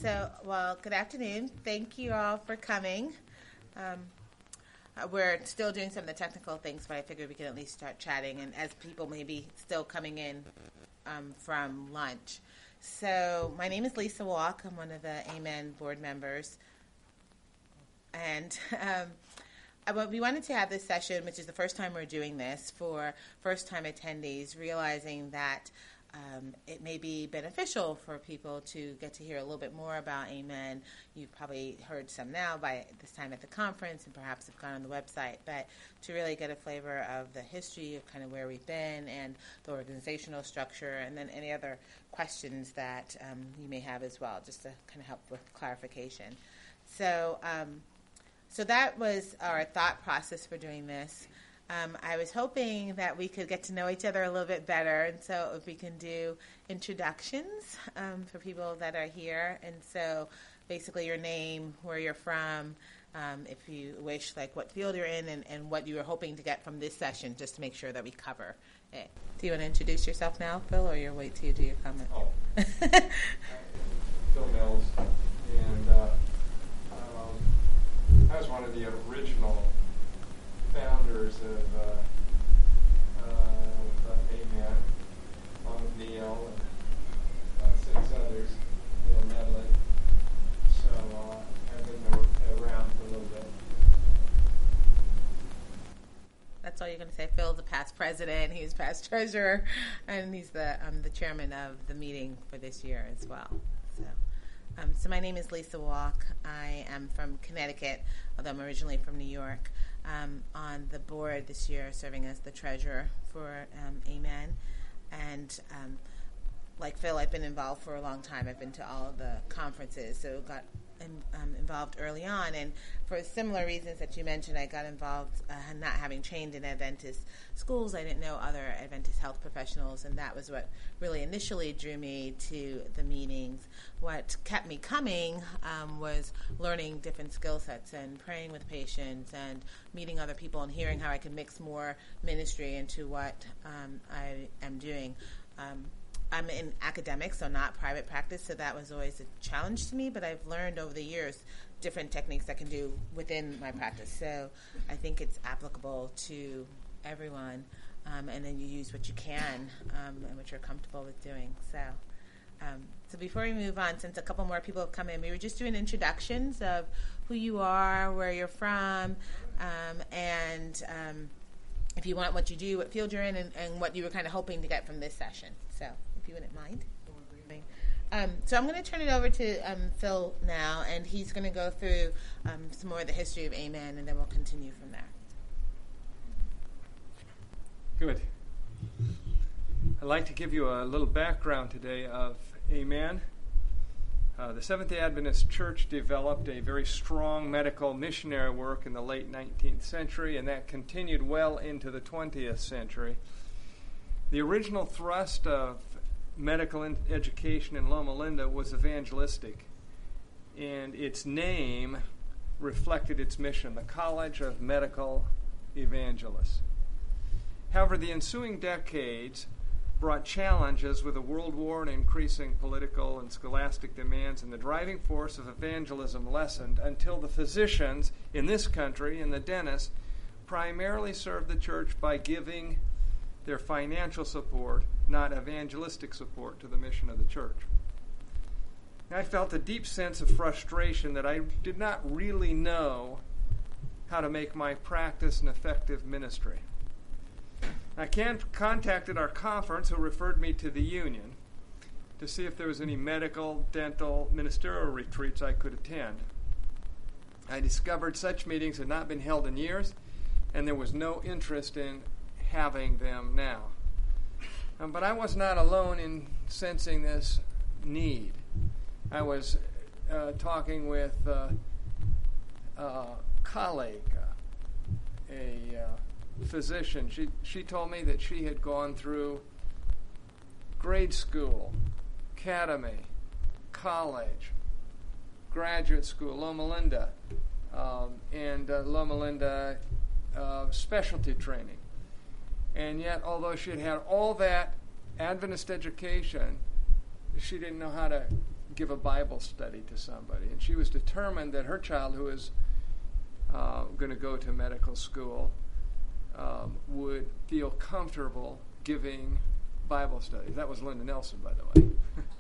Good afternoon. Thank you all for coming. We're still doing some of the technical things, but I figured we could at least start chatting, and as people may be still coming in from lunch. So my name is Lisa Walk. I'm one of the Amen board members. And we wanted to have this session, which is the first time we're doing this, for first-time attendees, realizing that it may be beneficial for people to get to hear a little bit more about Amen. You've probably heard some now by this time at the conference and perhaps have gone on the website, but to really get a flavor of the history of kind of where we've been and the organizational structure, and then any other questions that you may have as well, just to kind of help with clarification. So that was our thought process for doing this. I was hoping that we could get to know each other a little bit better, and so if we can do introductions for people that are here, and so basically your name, where you're from, if you wish, like what field you're in, and what you were hoping to get from this session, just to make sure that we cover it. Do you want to introduce yourself now, Phil, or you'll wait till you do your comment? Phil Mills, and I was one of the original founders of Amen, along with Neil and 6 others, Neil Medley. So I've been around for a little bit. That's all you're going to say. Phil's a past president, he's past treasurer, and he's the chairman of the meeting for this year as well. So my name is Lisa Walk. I am from Connecticut, although I'm originally from New York. On the board this year, serving as the treasurer for Amen. And like Phil, I've been involved for a long time. I've been to all of the conferences, so got involved early on. And for similar reasons that you mentioned, I got involved not having trained in Adventist schools. I didn't know other Adventist health professionals, and that was what really initially drew me to the meetings. What kept me coming was learning different skill sets and praying with patients and meeting other people and hearing how I could mix more ministry into what I am doing. I'm in academics, so not private practice, so that was always a challenge to me, but I've learned over the years different techniques I can do within my practice. So I think it's applicable to everyone, and then you use what you can and what you're comfortable with doing. So before we move on, since a couple more people have come in, we were just doing introductions of who you are, where you're from, and if you want, what you do, what field you're in, and what you were kind of hoping to get from this session. So if you wouldn't mind. So I'm going to turn it over to Phil now, and he's going to go through some more of the history of Amen, and then we'll continue from there. Good. I'd like to give you a little background today of Amen. The Seventh-day Adventist Church developed a very strong medical missionary work in the late 19th century, and that continued well into the 20th century. The original thrust of medical education in Loma Linda was evangelistic, and its name reflected its mission, the College of Medical Evangelists. However, the ensuing decades brought challenges with the World War and increasing political and scholastic demands, and the driving force of evangelism lessened until the physicians in this country and the dentists primarily served the church by giving their financial support, not evangelistic support, to the mission of the church. I felt a deep sense of frustration that I did not really know how to make my practice an effective ministry. I contacted our conference, who referred me to the union, to see if there was any medical, dental, ministerial retreats I could attend. I discovered such meetings had not been held in years, and there was no interest in having them now. But I was not alone in sensing this need. I was talking with a colleague, a physician. She told me that she had gone through grade school, academy, college, graduate school, Loma Linda, and Loma Linda specialty training. And yet, although she had had all that Adventist education, she didn't know how to give a Bible study to somebody. And she was determined that her child, who was going to go to medical school, would feel comfortable giving Bible studies. That was Linda Nelson, by the way.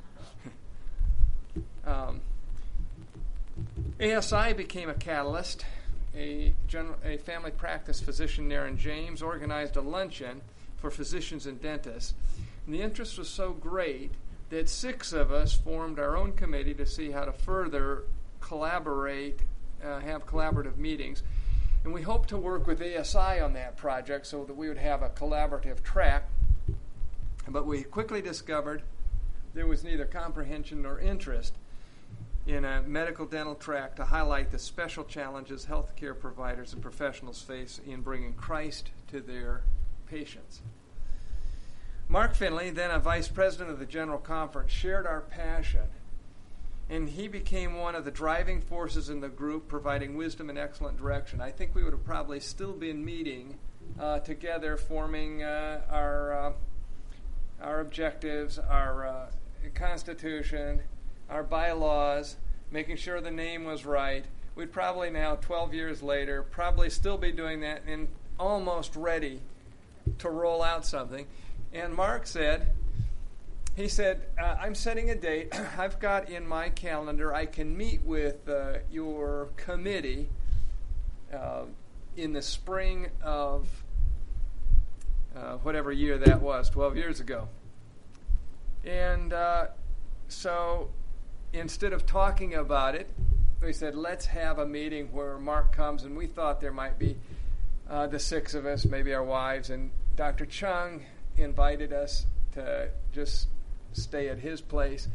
ASI became a catalyst. A family practice physician there in James organized a luncheon for physicians and dentists. And the interest was so great that 6 of us formed our own committee to see how to further collaborate, have collaborative meetings. And we hoped to work with ASI on that project so that we would have a collaborative track. But we quickly discovered there was neither comprehension nor interest in a medical dental track to highlight the special challenges healthcare providers and professionals face in bringing Christ to their patients. Mark Finley, then a vice president of the General Conference, shared our passion, and he became one of the driving forces in the group, providing wisdom and excellent direction. I think we would have probably still been meeting together, forming our objectives, our constitution, our bylaws, making sure the name was right. We'd probably now, 12 years later, probably still be doing that and almost ready to roll out something. And Mark said, I'm setting a date. I've got in my calendar, I can meet with your committee in the spring of whatever year that was, 12 years ago. And so instead of talking about it, we said, let's have a meeting where Mark comes, and we thought there might be the 6 of us, maybe our wives, and Dr. Chung invited us to just stay at his place.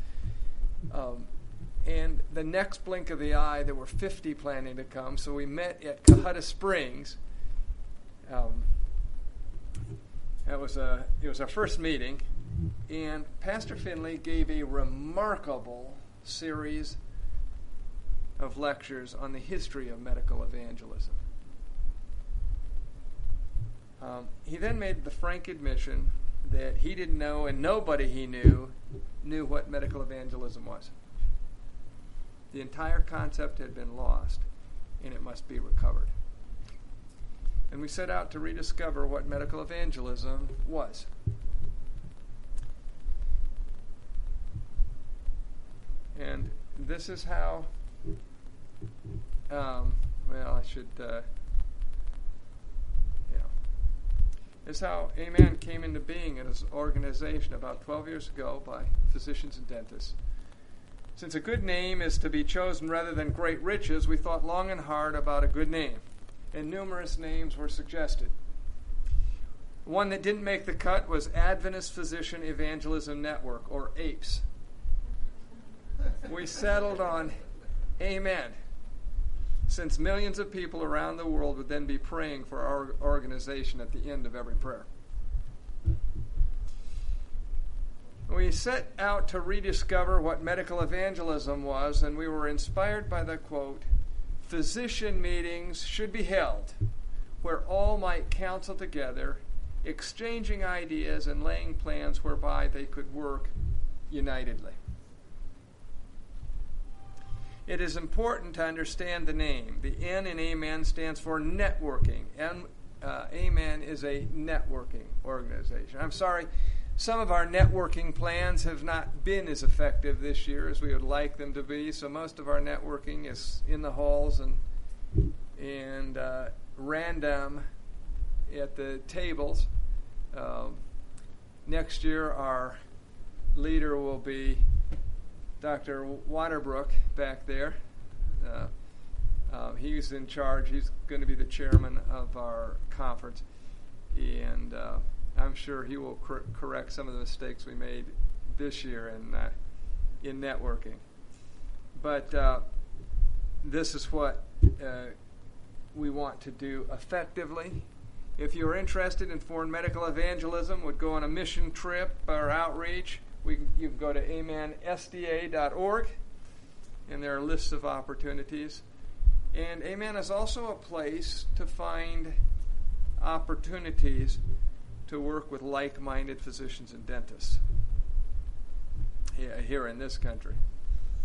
And the next blink of the eye, there were 50 planning to come, so we met at Cohutta Springs. It was our first meeting, and Pastor Finley gave a remarkable series of lectures on the history of medical evangelism. He then made the frank admission that he didn't know, and nobody he knew what medical evangelism was. The entire concept had been lost, and it must be recovered. And we set out to rediscover what medical evangelism was. And this is how, this is how Amen came into being as an organization about 12 years ago by physicians and dentists. Since a good name is to be chosen rather than great riches, we thought long and hard about a good name, and numerous names were suggested. One that didn't make the cut was Adventist Physician Evangelism Network, or APES. We settled on Amen, since millions of people around the world would then be praying for our organization at the end of every prayer. We set out to rediscover what medical evangelism was, and we were inspired by the quote, "Physician meetings should be held where all might counsel together, exchanging ideas and laying plans whereby they could work unitedly." It is important to understand the name. The N in Amen stands for networking, and Amen is a networking organization. I'm sorry, some of our networking plans have not been as effective this year as we would like them to be, so most of our networking is in the halls and random at the tables. Next year, our leader will be Dr. Waterbrook back there. He's in charge. He's going to be the chairman of our conference. And I'm sure he will correct some of the mistakes we made this year in networking. But this is what we want to do effectively. If you're interested in foreign medical evangelism, would go on a mission trip or outreach, you can go to amensda.org, and there are lists of opportunities. And Amen is also a place to find opportunities to work with like-minded physicians and dentists here in this country.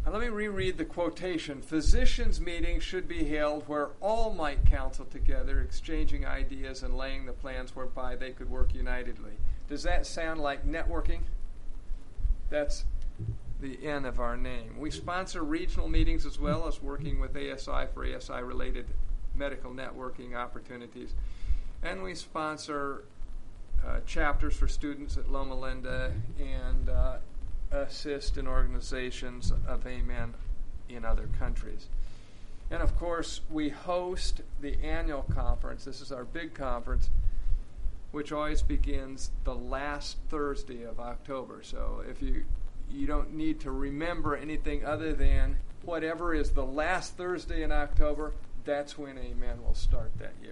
Let me reread the quotation. Physicians' meetings should be held where all might counsel together, exchanging ideas and laying the plans whereby they could work unitedly. Does that sound like networking? That's the N of our name. We sponsor regional meetings as well as working with ASI for ASI-related medical networking opportunities. And we sponsor chapters for students at Loma Linda and assist in organizations of Amen in other countries. And of course, we host the annual conference. This is our big conference, which always begins the last Thursday of October. So if you don't need to remember anything other than whatever is the last Thursday in October, that's when Amen will start that year.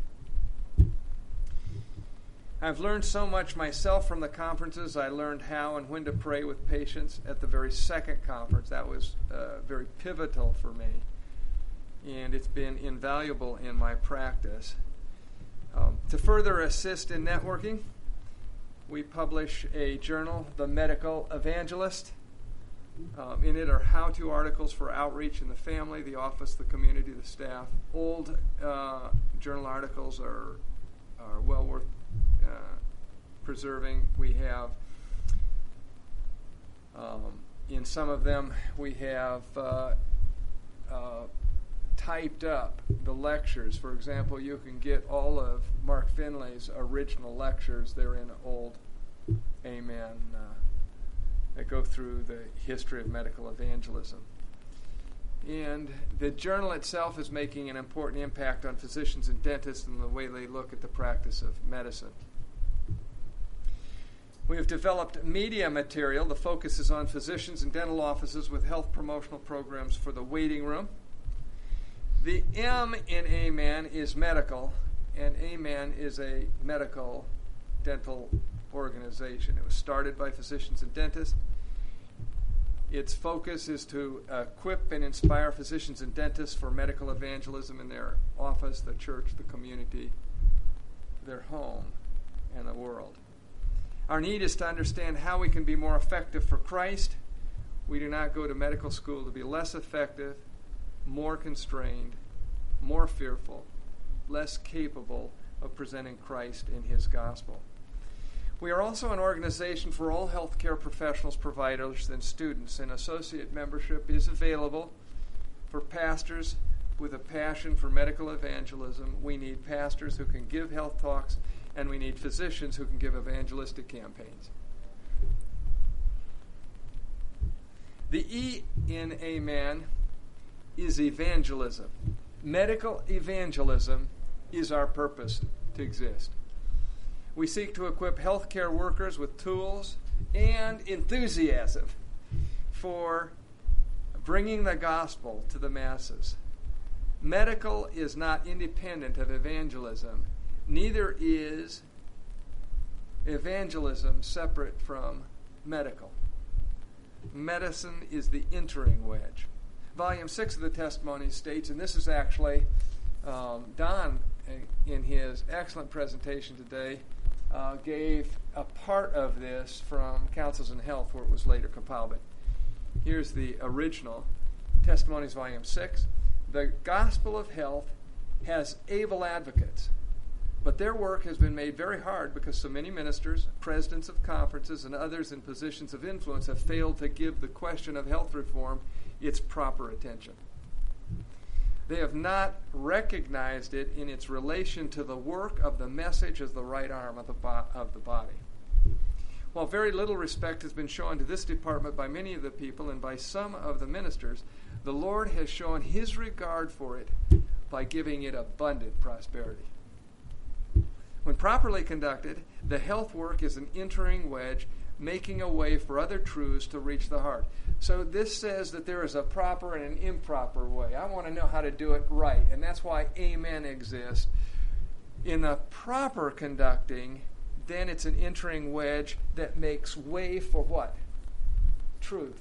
I've learned so much myself from the conferences. I learned how and when to pray with patients at the very second conference. That was very pivotal for me, and it's been invaluable in my practice. To further assist in networking, we publish a journal, The Medical Evangelist. In it are how-to articles for outreach in the family, the office, the community, the staff. Old journal articles are well worth preserving. We have, in some of them, we have typed up the lectures. For example, you can get all of Mark Finlay's original lectures. They're in old Amen that go through the history of medical evangelism. And the journal itself is making an important impact on physicians and dentists and the way they look at the practice of medicine. We have developed media material. The focus is on physicians and dental offices with health promotional programs for the waiting room. The M in Amen is medical, and Amen is a medical dental organization. It was started by physicians and dentists. Its focus is to equip and inspire physicians and dentists for medical evangelism in their office, the church, the community, their home, and the world. Our need is to understand how we can be more effective for Christ. We do not go to medical school to be less effective, more constrained, more fearful, less capable of presenting Christ in His gospel. We are also an organization for all healthcare professionals, providers, and students, and associate membership is available for pastors with a passion for medical evangelism. We need pastors who can give health talks, and we need physicians who can give evangelistic campaigns. The E in Amen is evangelism. Medical evangelism is our purpose to exist. We seek to equip healthcare workers with tools and enthusiasm for bringing the gospel to the masses. Medical is not independent of evangelism. Neither is evangelism separate from medical. Medicine is the entering wedge. Volume 6 of the Testimonies states, and this is actually Don, in his excellent presentation today, gave a part of this from Counsels in Health, where it was later compiled. But here's the original, Testimonies, Volume 6. The gospel of health has able advocates, but their work has been made very hard because so many ministers, presidents of conferences, and others in positions of influence have failed to give the question of health reform its proper attention. They have not recognized it in its relation to the work of the message as the right arm of the body. While very little respect has been shown to this department by many of the people and by some of the ministers, the Lord has shown His regard for it by giving it abundant prosperity. When properly conducted, the health work is an entering wedge, making a way for other truths to reach the heart. So this says that there is a proper and an improper way. I want to know how to do it right, and that's why Amen exists. In the proper conducting, then it's an entering wedge that makes way for what? Truth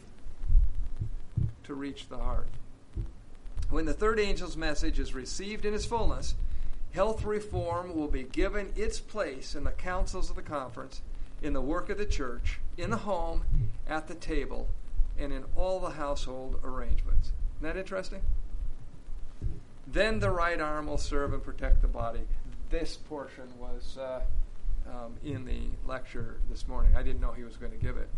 to reach the heart. When the third angel's message is received in its fullness, health reform will be given its place in the councils of the conference, in the work of the church, in the home, at the table, and in all the household arrangements. Isn't that interesting? Then the right arm will serve and protect the body. This portion was in the lecture this morning. I didn't know he was going to give it,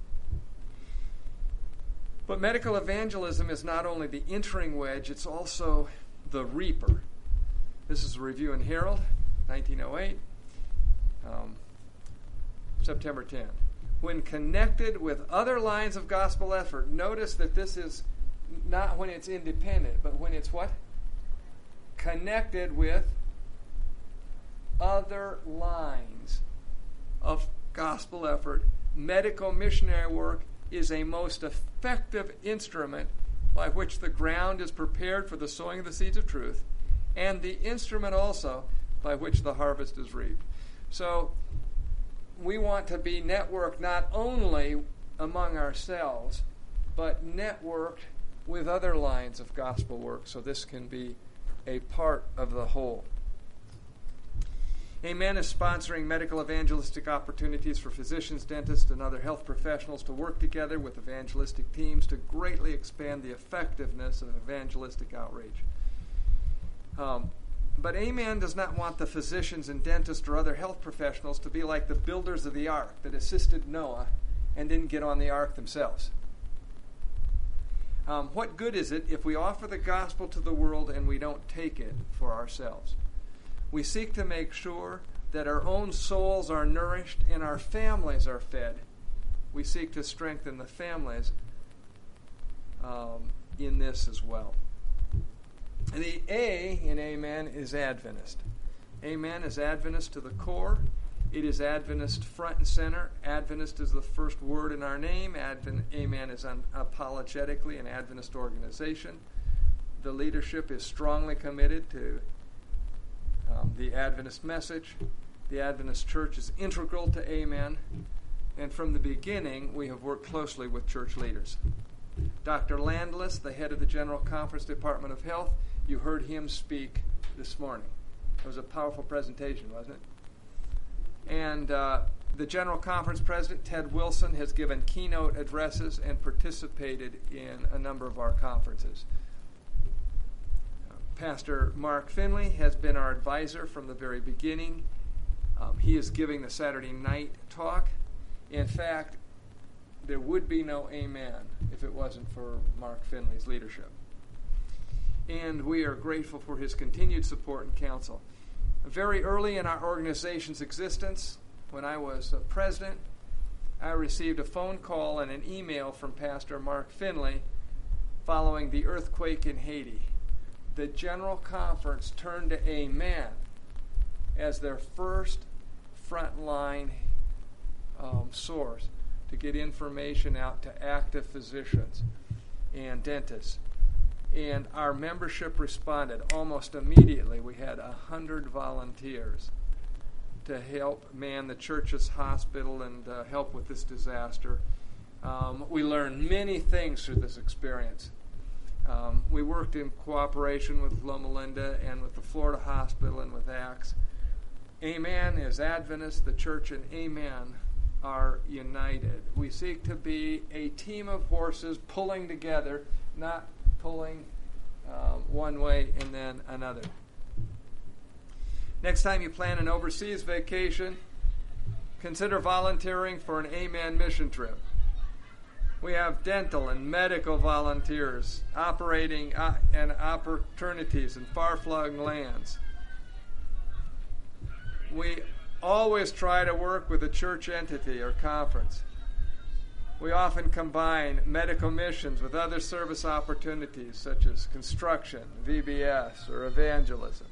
but medical evangelism is not only the entering wedge, it's also the reaper. This is a review in Herald, 1908, September 10. When connected with other lines of gospel effort, notice that this is not when it's independent, but when it's what? Connected with other lines of gospel effort. Medical missionary work is a most effective instrument by which the ground is prepared for the sowing of the seeds of truth, and the instrument also by which the harvest is reaped. So we want to be networked not only among ourselves, but networked with other lines of gospel work, so this can be a part of the whole. Amen is sponsoring medical evangelistic opportunities for physicians, dentists, and other health professionals to work together with evangelistic teams to greatly expand the effectiveness of evangelistic outreach. But Amen does not want the physicians and dentists or other health professionals to be like the builders of the ark that assisted Noah and didn't get on the ark themselves. What good is it if we offer the gospel to the world and we don't take it for ourselves? We seek to make sure that our own souls are nourished and our families are fed. We seek to strengthen the families in this as well. The A in Amen is Adventist. Amen is Adventist to the core. It is Adventist front and center. Adventist is the first word in our name. Amen is unapologetically an Adventist organization. The leadership is strongly committed to the Adventist message. The Adventist Church is integral to Amen. And from the beginning, we have worked closely with church leaders. Dr. Landless, the head of the General Conference Department of Health, you heard him speak this morning. It was a powerful presentation, wasn't it? And the General Conference President, Ted Wilson, has given keynote addresses and participated in a number of our conferences. Pastor Mark Finley has been our advisor from the very beginning. He is giving the Saturday night talk. In fact, there would be no Amen if it wasn't for Mark Finley's leadership. And we are grateful for his continued support and counsel. Very early in our organization's existence, when I was president, I received a phone call and an email from Pastor Mark Finley following the earthquake in Haiti. The General Conference turned to Amen as their first frontline source to get information out to active physicians and dentists. And our membership responded almost immediately. We had 100 volunteers to help man the church's hospital and help with this disaster. We learned many things through this experience. We worked in cooperation with Loma Linda and with the Florida Hospital and with ACTS. Amen is Adventist. The church and Amen are united. We seek to be a team of horses pulling together, not pulling one way and then another. Next time you plan an overseas vacation, consider volunteering for an Amen mission trip. We have dental and medical volunteers operating and opportunities in far-flung lands. We always try to work with a church entity or conference. We often combine medical missions with other service opportunities such as construction, VBS, or evangelism.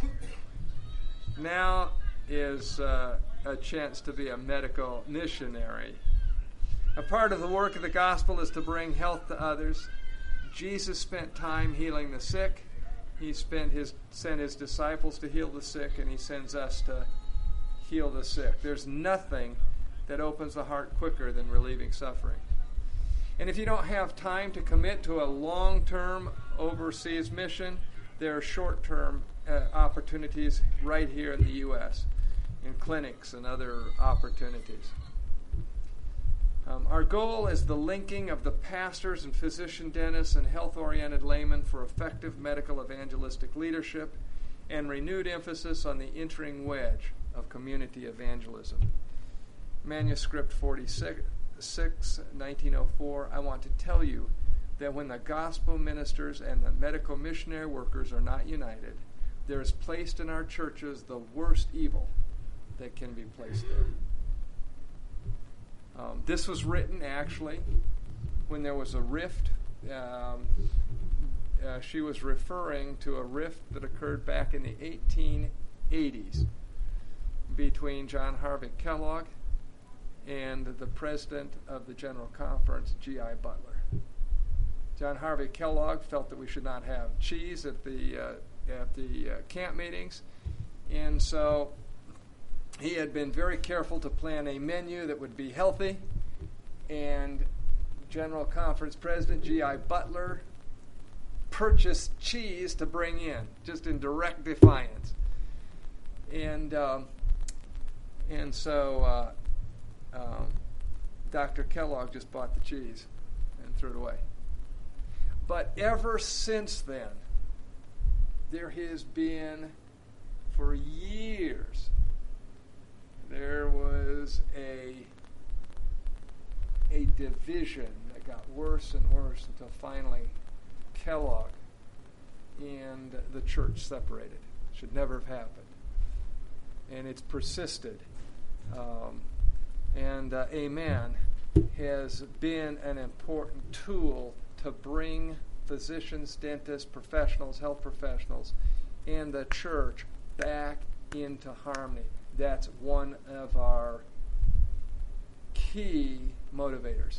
Now is a chance to be a medical missionary. A part of the work of the gospel is to bring health to others. Jesus spent time healing the sick. He sent his disciples to heal the sick, and he sends us to heal the sick. There's nothing that opens the heart quicker than relieving suffering. And if you don't have time to commit to a long-term overseas mission, there are short-term opportunities right here in the U.S. in clinics and other opportunities. Our goal is the linking of the pastors and physician dentists and health-oriented laymen for effective medical evangelistic leadership and renewed emphasis on the entering wedge of community evangelism. Manuscript 46, 1904, I want to tell you that when the gospel ministers and the medical missionary workers are not united, there is placed in our churches the worst evil that can be placed there. This was written, actually, when there was a rift. She was referring to a rift that occurred back in the 1880s between John Harvick Kellogg and the president of the General Conference, G.I. Butler. John Harvick Kellogg felt that we should not have cheese at the camp meetings, and so he had been very careful to plan a menu that would be healthy, and General Conference President G.I. Butler purchased cheese to bring in, just in direct defiance. And so Dr. Kellogg just bought the cheese and threw it away. But ever since then, there has been, for years, there was a division that got worse and worse until finally Kellogg and the church separated. Should never have happened. And it's persisted. Amen has been an important tool to bring physicians, dentists, professionals, health professionals, and the church back into harmony. That's one of our key motivators.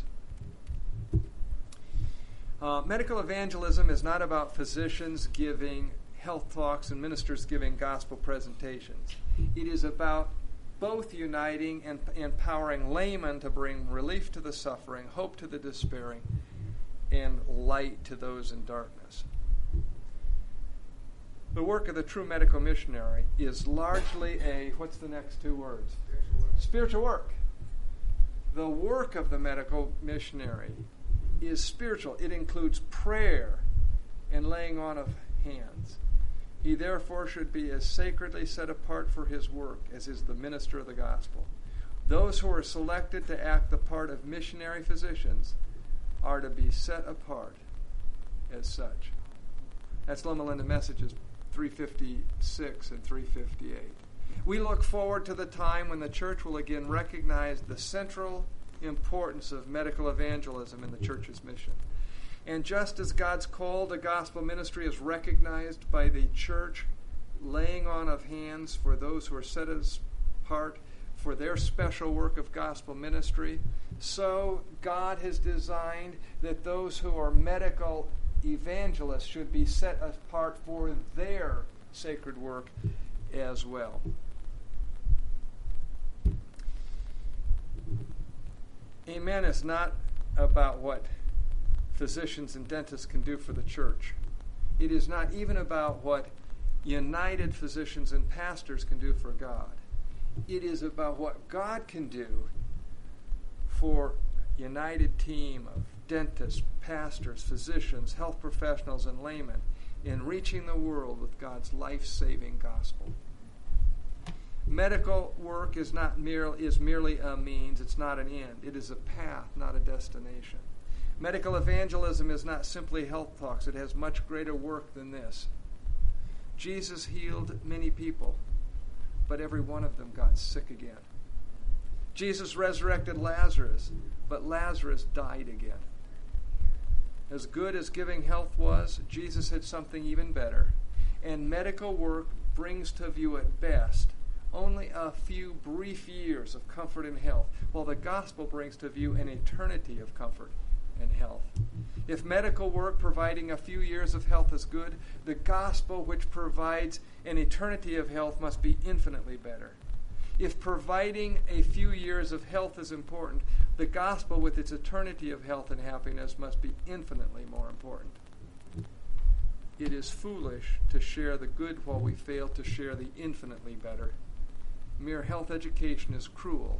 Medical evangelism is not about physicians giving health talks and ministers giving gospel presentations. It is about both uniting and empowering laymen to bring relief to the suffering, hope to the despairing, and light to those in darkness. The work of the true medical missionary is largely what's the next two words? Spiritual work. The work of the medical missionary is spiritual. It includes prayer and laying on of hands. He therefore should be as sacredly set apart for his work as is the minister of the gospel. Those who are selected to act the part of missionary physicians are to be set apart as such. That's Loma Linda Messages 356 and 358. We look forward to the time when the church will again recognize the central importance of medical evangelism in the church's mission. And just as God's call to gospel ministry is recognized by the church laying on of hands for those who are set apart for their special work of gospel ministry, so God has designed that those who are medical evangelists should be set apart for their sacred work as well. Amen is not about what physicians and dentists can do for the church. It is not even about what united physicians and pastors can do for God. It is about what God can do for a united team of dentists, pastors, physicians, health professionals, and laymen in reaching the world with God's life-saving gospel. Medical work is merely a means, it's not an end. It is a path, not a destination. Medical evangelism is not simply health talks. It has much greater work than this. Jesus healed many people, but every one of them got sick again. Jesus resurrected Lazarus, but Lazarus died again. As good as giving health was, Jesus had something even better. And medical work brings to view at best only a few brief years of comfort and health, while the gospel brings to view an eternity of comfort and health. If medical work providing a few years of health is good, the gospel which provides an eternity of health must be infinitely better. If providing a few years of health is important, the gospel with its eternity of health and happiness must be infinitely more important. It is foolish to share the good while we fail to share the infinitely better. Mere health education is cruel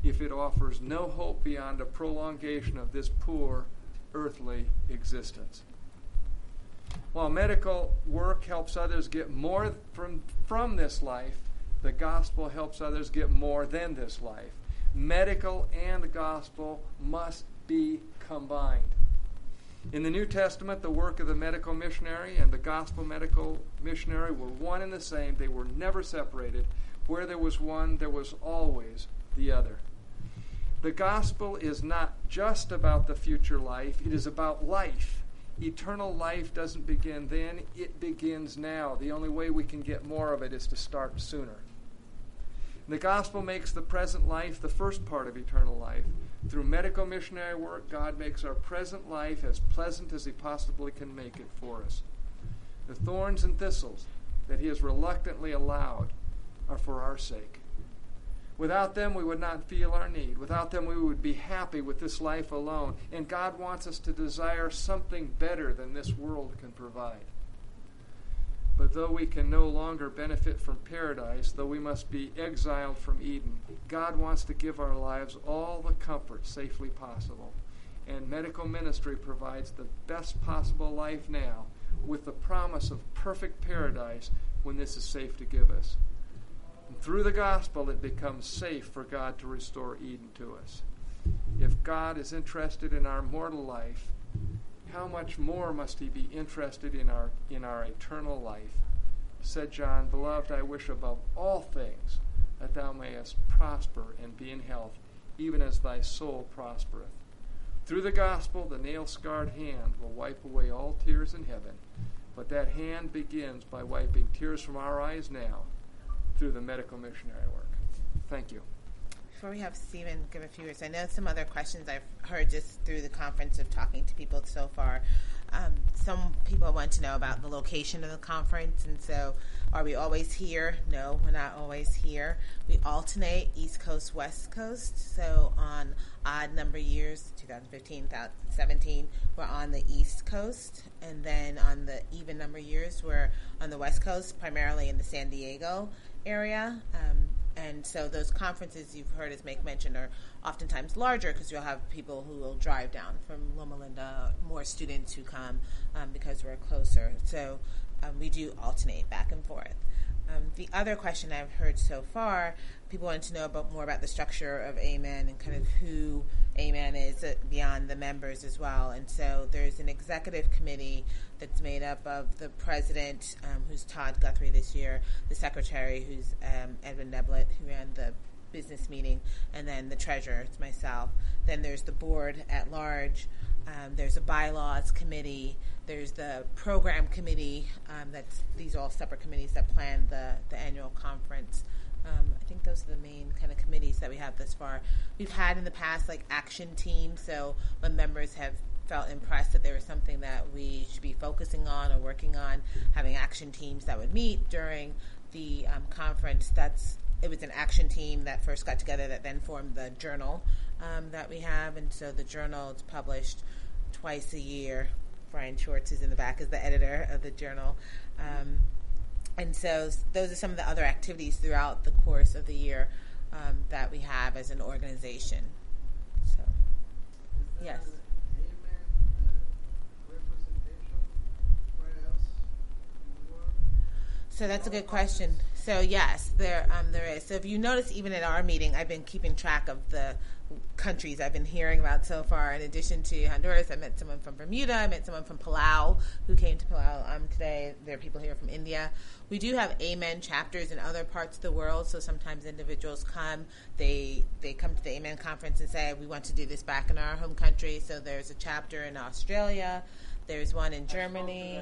if it offers no hope beyond a prolongation of this poor earthly existence. While medical work helps others get more from this life, the gospel helps others get more than this life. Medical and gospel must be combined. In the New Testament, the work of the medical missionary and the gospel medical missionary were one and the same. They were never separated. Where there was one, there was always the other. The gospel is not just about the future life. It is about life. Eternal life doesn't begin then. It begins now. The only way we can get more of it is to start sooner. The gospel makes the present life the first part of eternal life. Through medical missionary work, God makes our present life as pleasant as He possibly can make it for us. The thorns and thistles that He has reluctantly allowed are for our sake. Without them, we would not feel our need. Without them, we would be happy with this life alone. And God wants us to desire something better than this world can provide. But though we can no longer benefit from paradise, though we must be exiled from Eden, God wants to give our lives all the comfort safely possible. And medical ministry provides the best possible life now, with the promise of perfect paradise when this is safe to give us. And through the gospel, it becomes safe for God to restore Eden to us. If God is interested in our mortal life, how much more must He be interested in our eternal life? Said John, "Beloved, I wish above all things that thou mayest prosper and be in health, even as thy soul prospereth." Through the gospel, the nail-scarred hand will wipe away all tears in heaven, but that hand begins by wiping tears from our eyes now through the medical missionary work. Thank you. Before we have Stephen give a few words, I know some other questions I've heard just through the conference of talking to people so far. Some people want to know about the location of the conference, and so are we always here? No, we're not always here. We alternate East Coast, West Coast. So on odd number years, 2015, 2017, we're on the East Coast, and then on the even number years, we're on the West Coast, primarily in the San Diego area. And so those conferences you've heard us make mention are oftentimes larger because you'll have people who will drive down from Loma Linda, more students who come because we're closer. So we do alternate back and forth. The other question I've heard so far, people want to know more about the structure of Amen and kind of who Amen is beyond the members as well. And so there's an executive committee that's made up of the president, who's Todd Guthrie this year, the secretary, who's Edwin Neblett, who ran the business meeting, and then the treasurer, it's myself. Then there's the board at large. There's a bylaws committee. There's the program committee. These are all separate committees that plan the annual conference. I think those are the main kind of committees that we have thus far. We've had in the past like action teams, so when members have felt impressed that there was something that we should be focusing on or working on, having action teams that would meet during the conference. It was an action team that first got together that then formed the journal that we have, and so the journal is published twice a year. Brian Schwartz is in the back as the editor of the journal. And so those are some of the other activities throughout the course of the year that we have as an organization. So, yes. So that's a good question. So yes, there is. So if you notice, even at our meeting, I've been keeping track of the countries I've been hearing about so far. In addition to Honduras, I met someone from Bermuda. I met someone from Palau who came to Palau today. There are people here from India. We do have Amen chapters in other parts of the world. So sometimes individuals come. They come to the Amen conference and say, we want to do this back in our home country. So there's a chapter in Australia. There's one in Germany.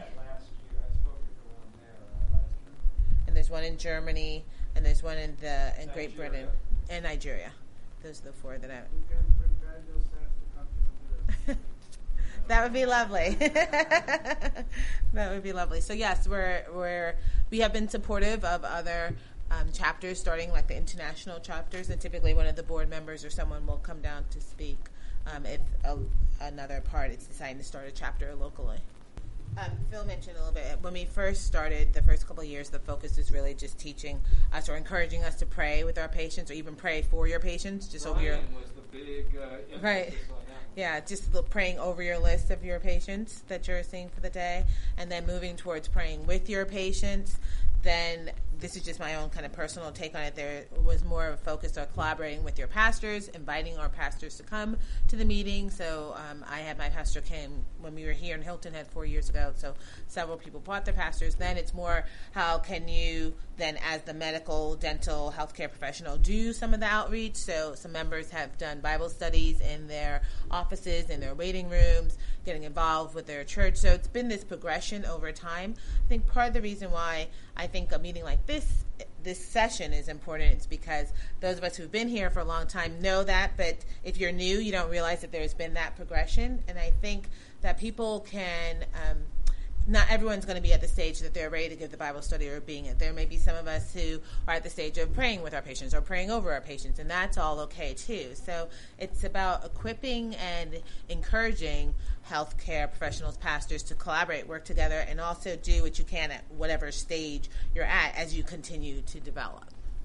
And there's one in Germany, and there's one in Great Britain, and Nigeria. Those are the four that I... You can prepare yourself to come to Honduras. That would be lovely. That would be lovely. So yes, we have been supportive of other chapters, starting like the international chapters, and typically one of the board members or someone will come down to speak if another part is deciding to start a chapter locally. Phil mentioned a little bit, when we first started, the first couple of years, the focus is really just teaching us or encouraging us to pray with our patients, or even pray for your patients, just over your... was the big emphasis Right. on that. Yeah, just praying over your list of your patients that you're seeing for the day, and then moving towards praying with your patients. Then this is just my own kind of personal take on it. There was more of a focus on collaborating with your pastors, inviting our pastors to come to the meeting. So I had my pastor came when we were here in Hilton Head 4 years ago. So several people brought their pastors. Then it's more, how can you then, as the medical, dental, healthcare professional, do some of the outreach? So some members have done Bible studies in their offices, in their waiting rooms, getting involved with their church. So it's been this progression over time. I think part of the reason why I think a meeting like this session is important is because those of us who've been here for a long time know that, but if you're new, you don't realize that there's been that progression. And I think that people can... not everyone's going to be at the stage that they're ready to give the Bible study or being it. There may be some of us who are at the stage of praying with our patients or praying over our patients, and that's all okay too. So it's about equipping and encouraging healthcare professionals, pastors, to collaborate, work together, and also do what you can at whatever stage you're at as you continue to develop.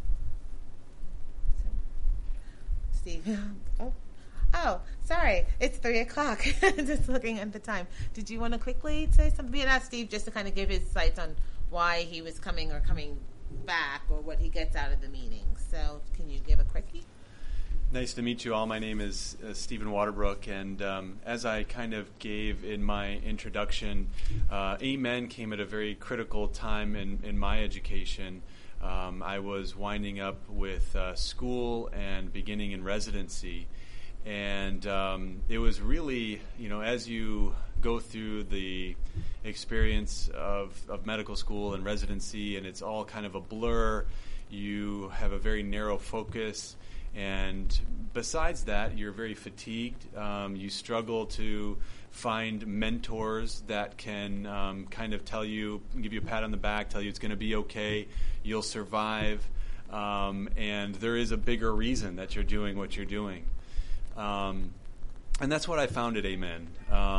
So, Steve, Oh, sorry. It's 3:00. Just looking at the time. Did you want to quickly say something? We had asked Steve just to kind of give his sights on why he was coming or coming back, or what he gets out of the meeting. So can you give a quickie? Nice to meet you all. My name is Stephen Waterbrook, and as I kind of gave in my introduction, Amen came at a very critical time in my education. I was winding up with school and beginning in residency. And it was really, as you go through the experience of medical school and residency, and it's all kind of a blur, you have a very narrow focus. And besides that, you're very fatigued. You struggle to find mentors that can kind of give you a pat on the back, tell you it's going to be okay, you'll survive. And there is a bigger reason that you're doing what you're doing. And that's what I found at Amen.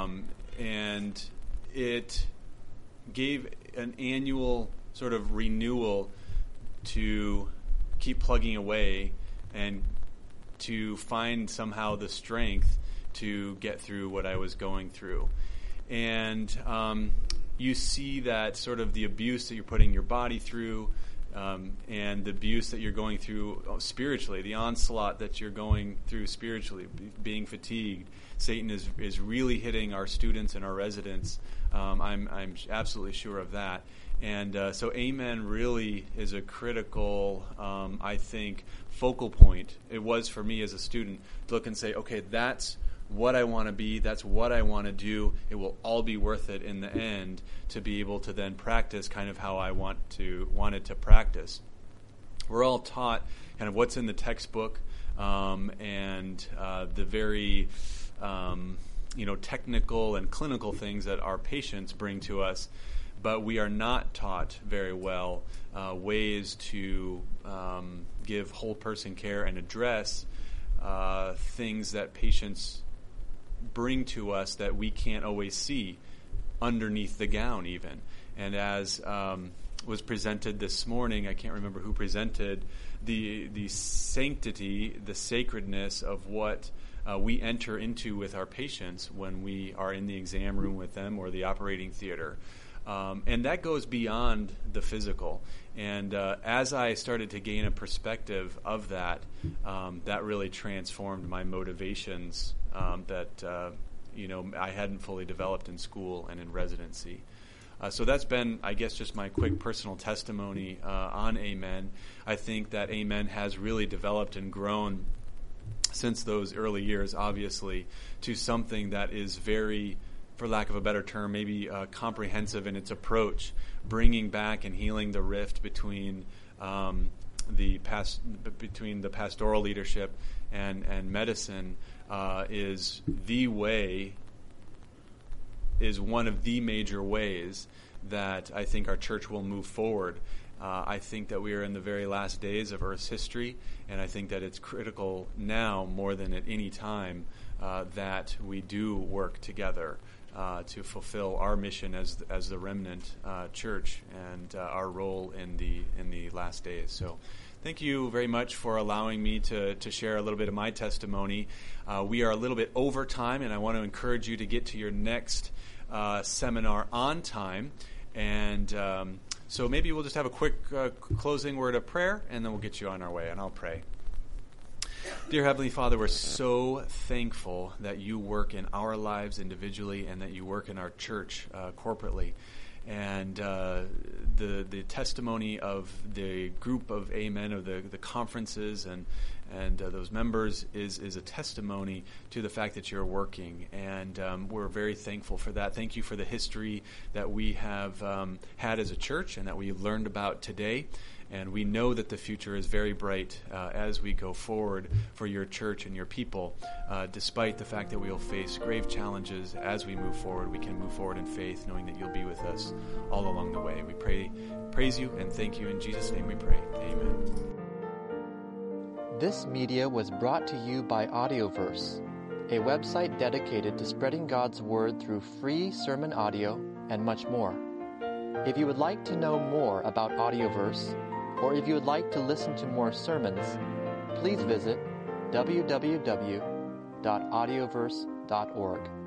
And it gave an annual sort of renewal to keep plugging away and to find somehow the strength to get through what I was going through. And you see that sort of the abuse that you're putting your body through, and the abuse that you're going through spiritually, the onslaught that you're going through spiritually, being fatigued. Satan is really hitting our students and our residents. I'm absolutely sure of that. And so Amen really is a critical, I think, focal point. It was for me as a student to look and say, okay, that's what I want to be, that's what I want to do. It will all be worth it in the end to be able to then practice kind of how I wanted to practice. We're all taught kind of what's in the textbook, and the very technical and clinical things that our patients bring to us, but we are not taught very well ways to give whole person care and address things that patients bring to us that we can't always see underneath the gown even. And as was presented this morning, I can't remember who presented, the sanctity, the sacredness of what we enter into with our patients when we are in the exam room with them or the operating theater. And that goes beyond the physical. And as I started to gain a perspective of that, that really transformed my motivations that I hadn't fully developed in school and in residency. So that's been, I guess, just my quick personal testimony on Amen. I think that Amen has really developed and grown since those early years, obviously, to something that is very, for lack of a better term, maybe comprehensive in its approach, bringing back and healing the rift between the pastoral leadership and medicine is one of the major ways that I think our church will move forward. I think that we are in the very last days of Earth's history, and I think that it's critical now more than at any time that we do work together to fulfill our mission as the remnant church and our role in the last days. So thank you very much for allowing me to share a little bit of my testimony. We are a little bit over time, and I want to encourage you to get to your next seminar on time. And so maybe we'll just have a quick closing word of prayer, and then we'll get you on our way, and I'll pray. Dear Heavenly Father, we're so thankful that you work in our lives individually and that you work in our church corporately. And the testimony of the group of Amen, of the conferences and those members is a testimony to the fact that you're working. And we're very thankful for that. Thank you for the history that we have had as a church and that we learned about today. And we know that the future is very bright as we go forward for your church and your people. Despite the fact that we will face grave challenges as we move forward, we can move forward in faith, knowing that you'll be with us all along the way. We praise you and thank you. In Jesus' name we pray. Amen. This media was brought to you by Audioverse, a website dedicated to spreading God's Word through free sermon audio and much more. If you would like to know more about Audioverse, or if you would like to listen to more sermons, please visit www.audioverse.org.